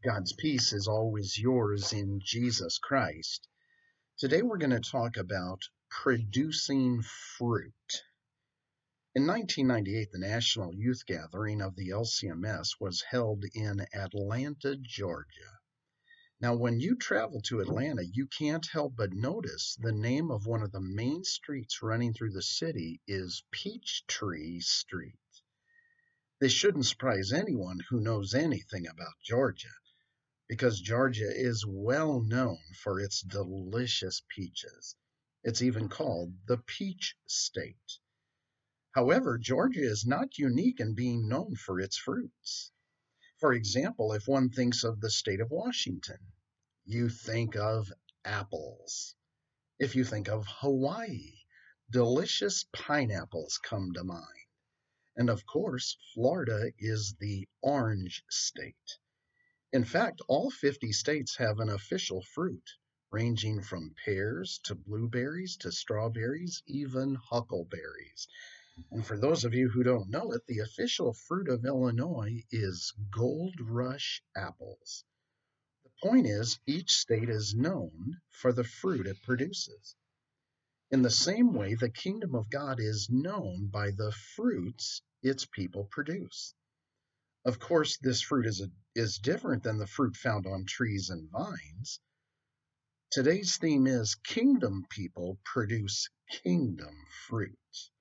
God's peace is always yours in Jesus Christ. Today we're going to talk about producing fruit. In 1998, the National Youth Gathering of the LCMS was held in Atlanta, Georgia. Now, when you travel to Atlanta, you can't help but notice the name of one of the main streets running through the city is Peachtree Street. This shouldn't surprise anyone who knows anything about Georgia, because Georgia is well known for its delicious peaches. It's even called the Peach State. However, Georgia is not unique in being known for its fruits. For example, if one thinks of the state of Washington, you think of apples. If you think of Hawaii, delicious pineapples come to mind. And of course, Florida is the orange state. In fact, all 50 states have an official fruit, ranging from pears to blueberries to strawberries, even huckleberries. And for those of you who don't know it, the official fruit of Illinois is Gold Rush apples. The point is, each state is known for the fruit it produces. In the same way, the kingdom of God is known by the fruits its people produce. Of course, this fruit is different than the fruit found on trees and vines. Today's theme is Kingdom People Produce Kingdom Fruit.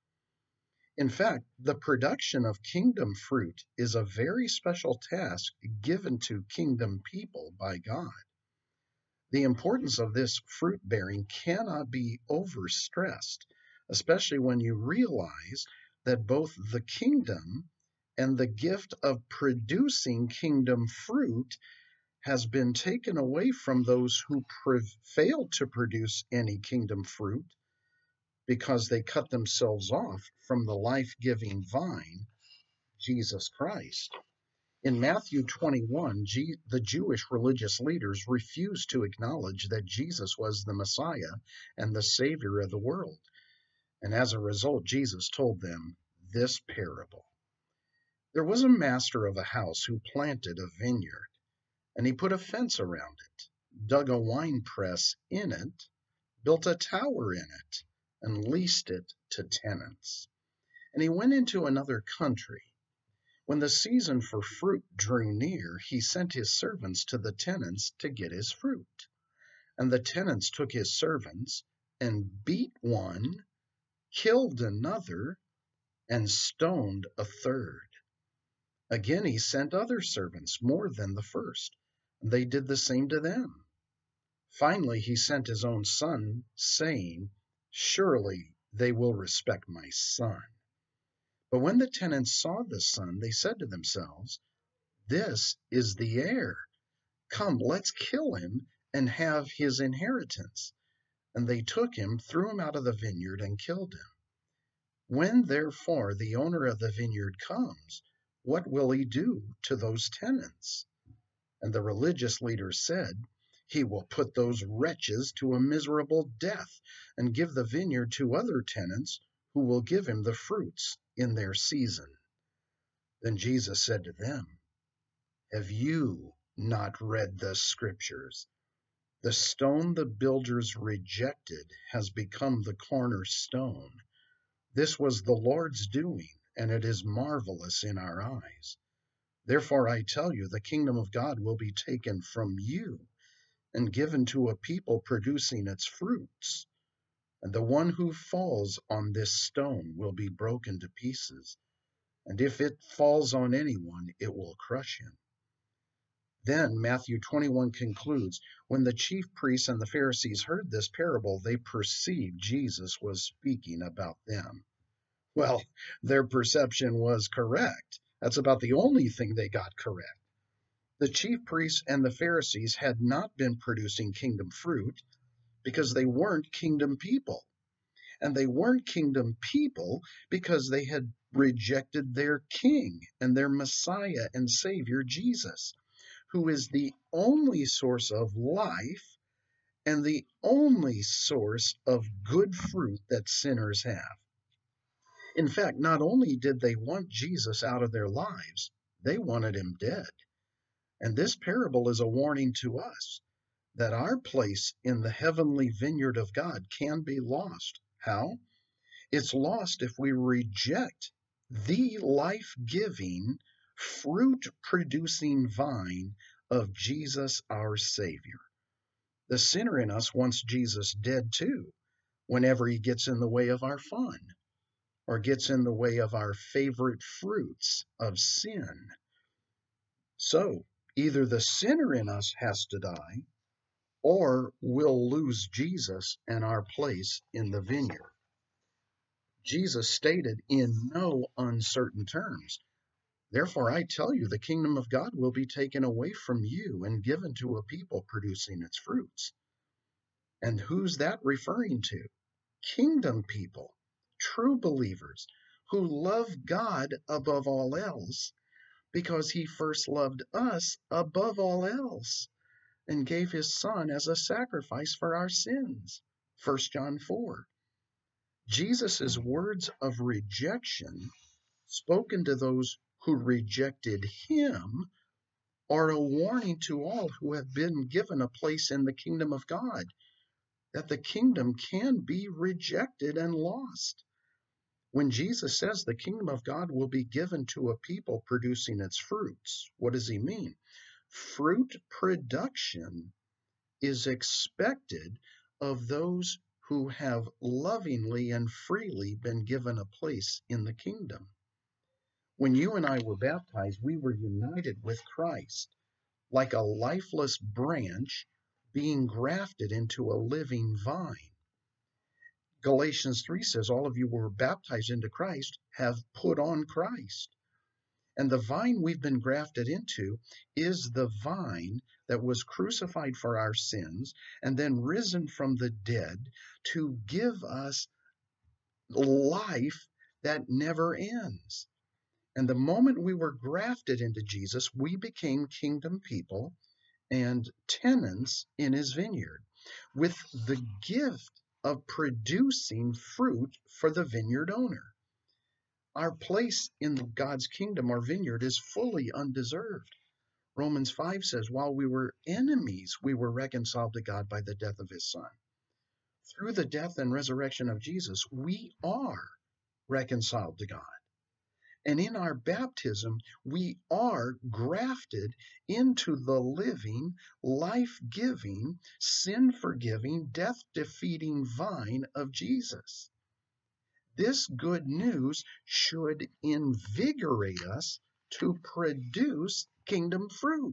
In fact, the production of kingdom fruit is a very special task given to kingdom people by God. The importance of this fruit bearing cannot be overstressed, especially when you realize that both the kingdom and the gift of producing kingdom fruit has been taken away from those who failed to produce any kingdom fruit because they cut themselves off from the life-giving vine, Jesus Christ. In Matthew 21, the Jewish religious leaders refused to acknowledge that Jesus was the Messiah and the Savior of the world. And as a result, Jesus told them this parable. There was a master of a house who planted a vineyard, and he put a fence around it, dug a wine press in it, built a tower in it, and leased it to tenants. And he went into another country. When the season for fruit drew near, he sent his servants to the tenants to get his fruit. And the tenants took his servants and beat one, killed another, and stoned a third. Again he sent other servants, more than the first, and they did the same to them. Finally he sent his own son, saying, "Surely they will respect my son." But when the tenants saw the son, they said to themselves, "This is the heir. Come, let's kill him and have his inheritance." And they took him, threw him out of the vineyard, and killed him. When, therefore, the owner of the vineyard comes, what will he do to those tenants? And the religious leaders said, "He will put those wretches to a miserable death and give the vineyard to other tenants who will give him the fruits in their season." Then Jesus said to them, "Have you not read the scriptures? The stone the builders rejected has become the cornerstone. This was the Lord's doing, and it is marvelous in our eyes. Therefore I tell you, the kingdom of God will be taken from you and given to a people producing its fruits. And the one who falls on this stone will be broken to pieces, and if it falls on anyone, it will crush him." Then Matthew 21 concludes, when the chief priests and the Pharisees heard this parable, they perceived Jesus was speaking about them. Well, their perception was correct. That's about the only thing they got correct. The chief priests and the Pharisees had not been producing kingdom fruit because they weren't kingdom people. And they weren't kingdom people because they had rejected their king and their Messiah and Savior, Jesus, who is the only source of life and the only source of good fruit that sinners have. In fact, not only did they want Jesus out of their lives, they wanted him dead. And this parable is a warning to us that our place in the heavenly vineyard of God can be lost. How? It's lost if we reject the life-giving, fruit-producing vine of Jesus our Savior. The sinner in us wants Jesus dead too, whenever he gets in the way of our fun or gets in the way of our favorite fruits of sin. So either the sinner in us has to die, or we'll lose Jesus and our place in the vineyard. Jesus stated in no uncertain terms, "Therefore I tell you, the kingdom of God will be taken away from you and given to a people producing its fruits." And who's that referring to? Kingdom people, true believers who love God above all else because he first loved us above all else and gave his son as a sacrifice for our sins. 1 John 4. Jesus' words of rejection, spoken to those who rejected him, are a warning to all who have been given a place in the kingdom of God, that the kingdom can be rejected and lost. When Jesus says the kingdom of God will be given to a people producing its fruits, what does he mean? Fruit production is expected of those who have lovingly and freely been given a place in the kingdom. When you and I were baptized, we were united with Christ, like a lifeless branch being grafted into a living vine. Galatians 3 says, all of you who were baptized into Christ have put on Christ. And the vine we've been grafted into is the vine that was crucified for our sins and then risen from the dead to give us life that never ends. And the moment we were grafted into Jesus, we became kingdom people and tenants in his vineyard with the gift of producing fruit for the vineyard owner. Our place in God's kingdom, our vineyard, is fully undeserved. Romans 5 says, while we were enemies, we were reconciled to God by the death of his son. Through the death and resurrection of Jesus, we are reconciled to God. And in our baptism, we are grafted into the living, life-giving, sin-forgiving, death-defeating vine of Jesus. This good news should invigorate us to produce kingdom fruit.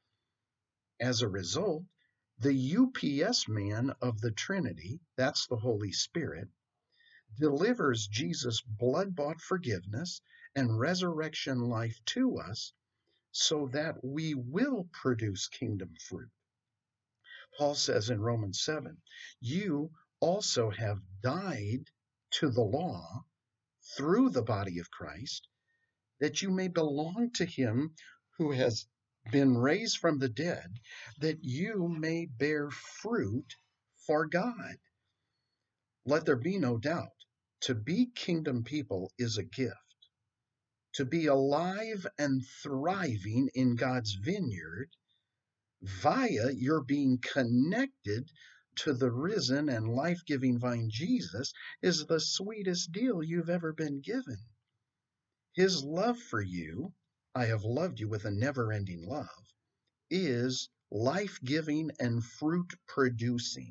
As a result, the UPS man of the Trinity, that's the Holy Spirit, delivers Jesus' blood-bought forgiveness and resurrection life to us so that we will produce kingdom fruit. Paul says in Romans 7, you also have died to the law through the body of Christ, that you may belong to him who has been raised from the dead, that you may bear fruit for God. Let there be no doubt, to be kingdom people is a gift. To be alive and thriving in God's vineyard via your being connected to the risen and life-giving vine Jesus is the sweetest deal you've ever been given. His love for you, I have loved you with a never-ending love, is life-giving and fruit-producing.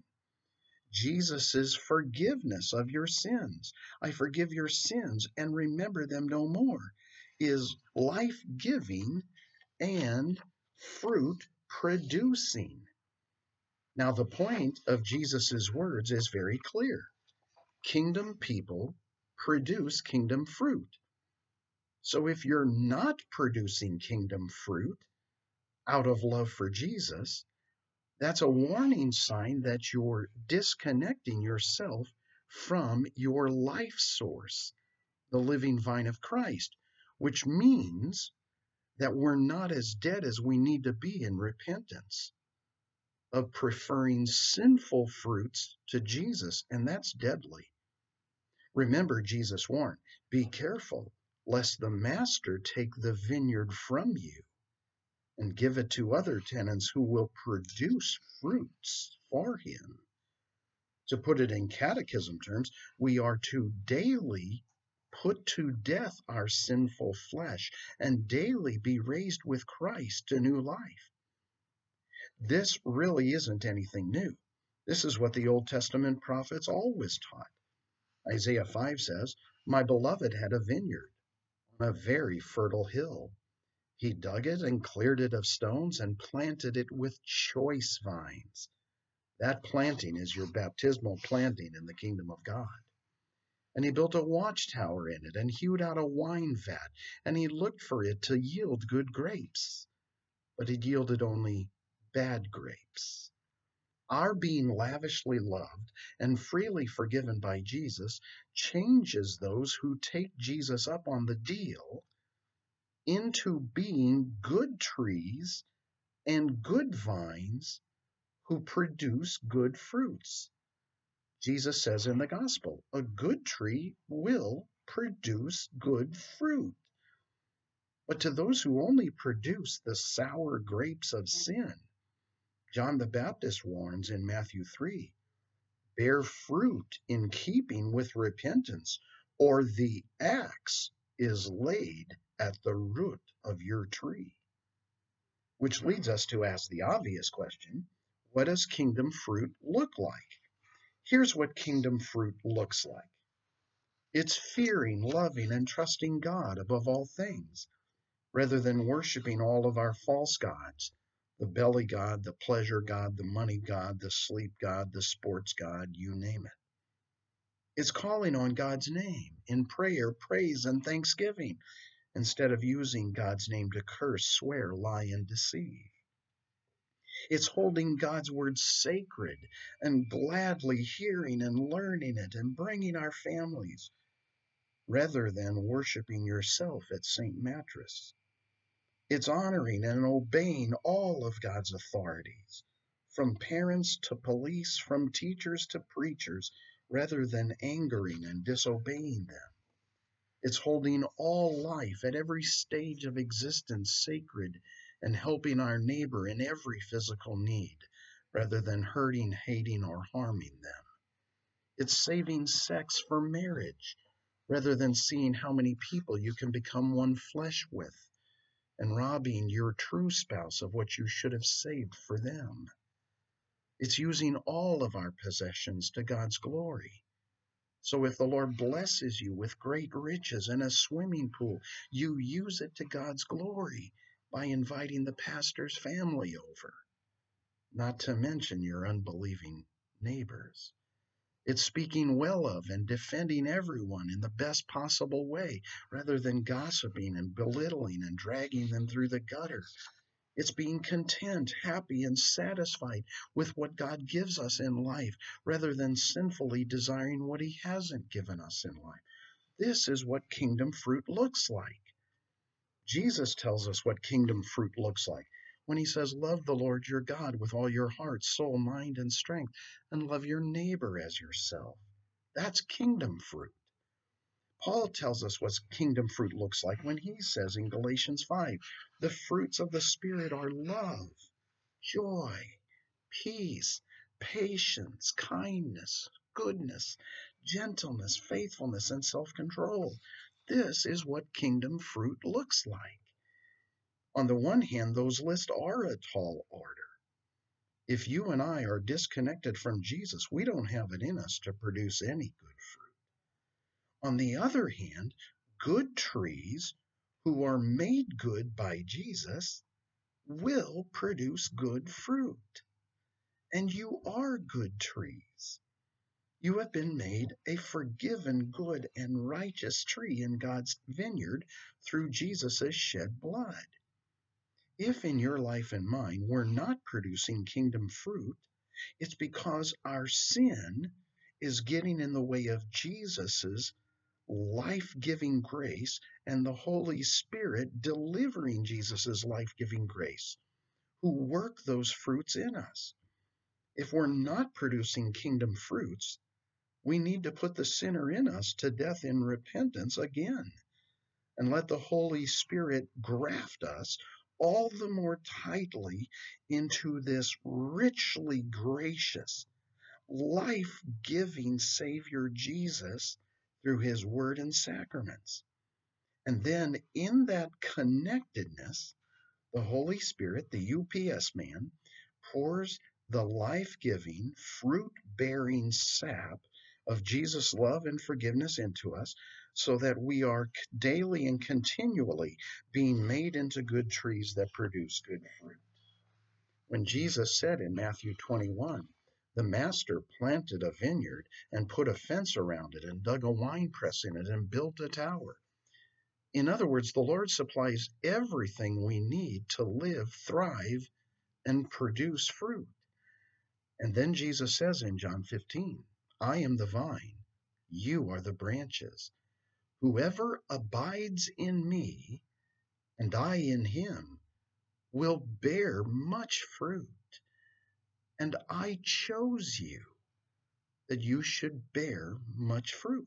Jesus' forgiveness of your sins, I forgive your sins and remember them no more, is life-giving and fruit-producing. Now, the point of Jesus' words is very clear. Kingdom people produce kingdom fruit. So if you're not producing kingdom fruit out of love for Jesus, that's a warning sign that you're disconnecting yourself from your life source, the living vine of Christ, which means that we're not as dead as we need to be in repentance of preferring sinful fruits to Jesus, and that's deadly. Remember, Jesus warned, be careful lest the master take the vineyard from you. and give it to other tenants who will produce fruits for him. To put it in catechism terms, we are to daily put to death our sinful flesh and daily be raised with Christ to new life. This really isn't anything new. This is what the Old Testament prophets always taught. Isaiah 5 says, "My beloved had a vineyard on a very fertile hill. He dug it and cleared it of stones and planted it with choice vines." That planting is your baptismal planting in the kingdom of God. And he built a watchtower in it and hewed out a wine vat, and he looked for it to yield good grapes. But it yielded only bad grapes. Our being lavishly loved and freely forgiven by Jesus changes those who take Jesus up on the deal into being good trees and good vines who produce good fruits. Jesus says in the gospel, a good tree will produce good fruit. But to those who only produce the sour grapes of sin, John the Baptist warns in Matthew 3, bear fruit in keeping with repentance, or the axe is laid at the root of your tree. Which leads us to ask the obvious question, what does kingdom fruit look like? Here's what kingdom fruit looks like. It's fearing, loving, and trusting God above all things, rather than worshiping all of our false gods, the belly god, the pleasure god, the money god, the sleep god, the sports god, you name it. It's calling on God's name in prayer, praise, and thanksgiving, instead of using God's name to curse, swear, lie, and deceive. It's holding God's word sacred and gladly hearing and learning it and bringing our families, rather than worshiping yourself at St. Mattress. It's honoring and obeying all of God's authorities, from parents to police, from teachers to preachers, rather than angering and disobeying them. It's holding all life at every stage of existence sacred and helping our neighbor in every physical need, rather than hurting, hating, or harming them. It's saving sex for marriage, rather than seeing how many people you can become one flesh with, and robbing your true spouse of what you should have saved for them. It's using all of our possessions to God's glory. So if the Lord blesses you with great riches and a swimming pool, you use it to God's glory by inviting the pastor's family over, not to mention your unbelieving neighbors. It's speaking well of and defending everyone in the best possible way, rather than gossiping and belittling and dragging them through the gutter. It's being content, happy, and satisfied with what God gives us in life, rather than sinfully desiring what He hasn't given us in life. This is what kingdom fruit looks like. Jesus tells us what kingdom fruit looks like when He says, love the Lord your God with all your heart, soul, mind, and strength, and love your neighbor as yourself. That's kingdom fruit. Paul tells us what kingdom fruit looks like when he says in Galatians 5, the fruits of the Spirit are love, joy, peace, patience, kindness, goodness, gentleness, faithfulness, and self-control. This is what kingdom fruit looks like. On the one hand, those lists are a tall order. If you and I are disconnected from Jesus, we don't have it in us to produce any good fruit. On the other hand, good trees who are made good by Jesus will produce good fruit. And you are good trees. You have been made a forgiven, good, and righteous tree in God's vineyard through Jesus' shed blood. If in your life and mine we're not producing kingdom fruit, it's because our sin is getting in the way of Jesus's life-giving grace and the Holy Spirit delivering Jesus's life-giving grace, who work those fruits in us. If we're not producing kingdom fruits, we need to put the sinner in us to death in repentance again, and let the Holy Spirit graft us all the more tightly into this richly gracious, life-giving Savior Jesus through his word and sacraments. And then in that connectedness, the Holy Spirit, the UPS man, pours the life-giving, fruit-bearing sap of Jesus' love and forgiveness into us so that we are daily and continually being made into good trees that produce good fruit. When Jesus said in Matthew 21, the master planted a vineyard and put a fence around it and dug a wine press in it and built a tower. In other words, the Lord supplies everything we need to live, thrive, and produce fruit. And then Jesus says in John 15, I am the vine, you are the branches. Whoever abides in me and I in him will bear much fruit. And I chose you that you should bear much fruit.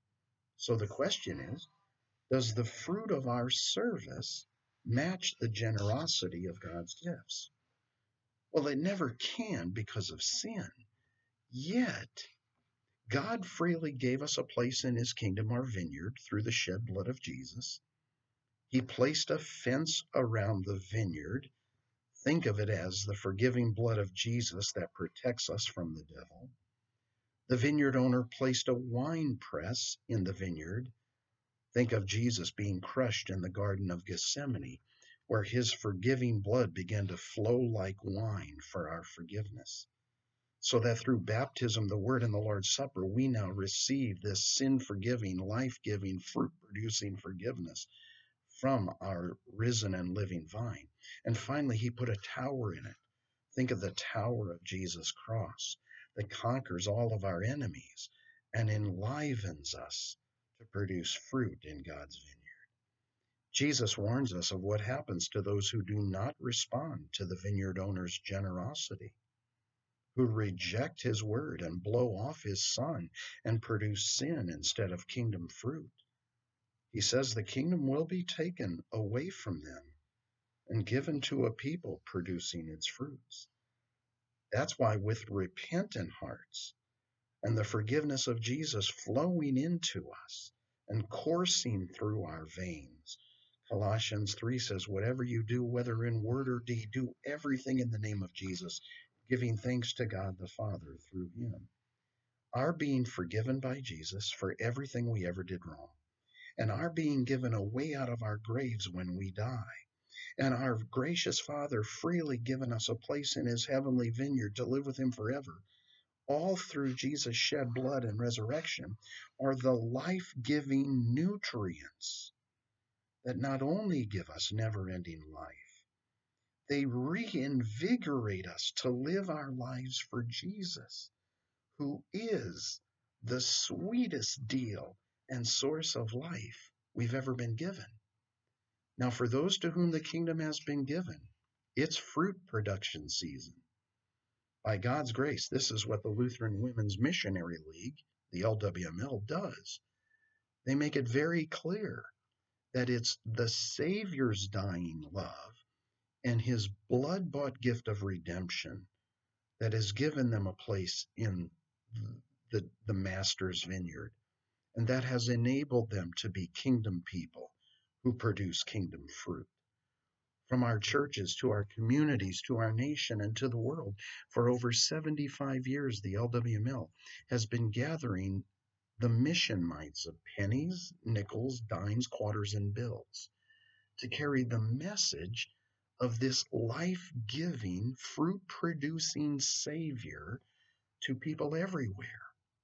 So the question is, does the fruit of our service match the generosity of God's gifts? Well, it never can because of sin. Yet, God freely gave us a place in his kingdom, our vineyard, through the shed blood of Jesus. He placed a fence around the vineyard. Think of it as the forgiving blood of Jesus that protects us from the devil. The vineyard owner placed a wine press in the vineyard. Think of Jesus being crushed in the Garden of Gethsemane, where his forgiving blood began to flow like wine for our forgiveness. So that through baptism, the Word, and the Lord's Supper, we now receive this sin-forgiving, life-giving, fruit-producing forgiveness from our risen and living vine. And finally, he put a tower in it. Think of the tower of Jesus' cross that conquers all of our enemies and enlivens us to produce fruit in God's vineyard. Jesus warns us of what happens to those who do not respond to the vineyard owner's generosity, who reject his word and blow off his son and produce sin instead of kingdom fruit. He says the kingdom will be taken away from them and given to a people producing its fruits. That's why with repentant hearts and the forgiveness of Jesus flowing into us and coursing through our veins, Colossians 3 says, whatever you do, whether in word or deed, do everything in the name of Jesus, giving thanks to God the Father through him. Our being forgiven by Jesus for everything we ever did wrong, and our being given a way out of our graves when we die, and our gracious Father freely given us a place in his heavenly vineyard to live with him forever, all through Jesus' shed blood and resurrection, are the life-giving nutrients that not only give us never-ending life, they reinvigorate us to live our lives for Jesus, who is the sweetest deal and source of life we've ever been given. Now, for those to whom the kingdom has been given, it's fruit production season. By God's grace, this is what the Lutheran Women's Missionary League, the LWML, does. They make it very clear that it's the Savior's dying love and his blood-bought gift of redemption that has given them a place in the Master's vineyard, and that has enabled them to be kingdom people who produce kingdom fruit. From our churches to our communities to our nation and to the world, for over 75 years, the LWML has been gathering the mission mites of pennies, nickels, dimes, quarters, and bills to carry the message of this life-giving, fruit-producing Savior to people everywhere.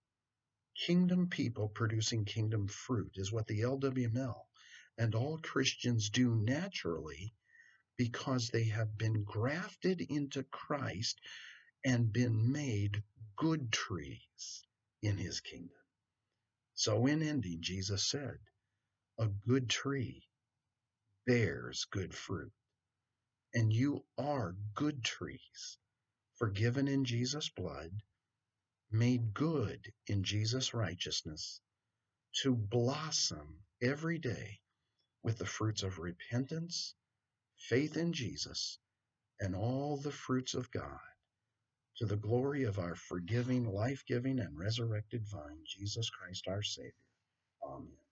Kingdom people producing kingdom fruit is what the LWML and all Christians do naturally because they have been grafted into Christ and been made good trees in his kingdom. So in ending, Jesus said, a good tree bears good fruit. And you are good trees, forgiven in Jesus' blood, made good in Jesus' righteousness, to blossom every day with the fruits of repentance, faith in Jesus, and all the fruits of God, to the glory of our forgiving, life-giving, and resurrected vine, Jesus Christ our Savior. Amen.